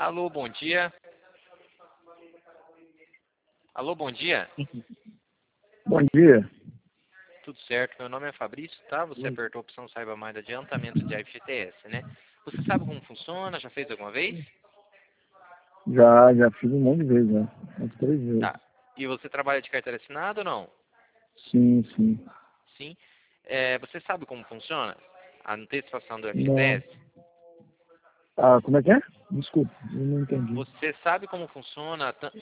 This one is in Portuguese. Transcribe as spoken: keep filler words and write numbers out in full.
Alô, bom dia. Alô, bom dia. Bom dia. Tudo certo, meu nome é Fabrício, tá? Você apertou a opção Saiba Mais de adiantamento de F G T S, né? Você sabe como funciona? Já fez alguma vez? Já, já fiz um monte de vezes, já. Umas três vezes. Tá. E você trabalha de carteira assinada ou não? Sim, sim. Sim. É, você sabe como funciona a antecipação do Não. F G T S? Ah, como é que é? Desculpa, eu não entendi. Você sabe como funciona a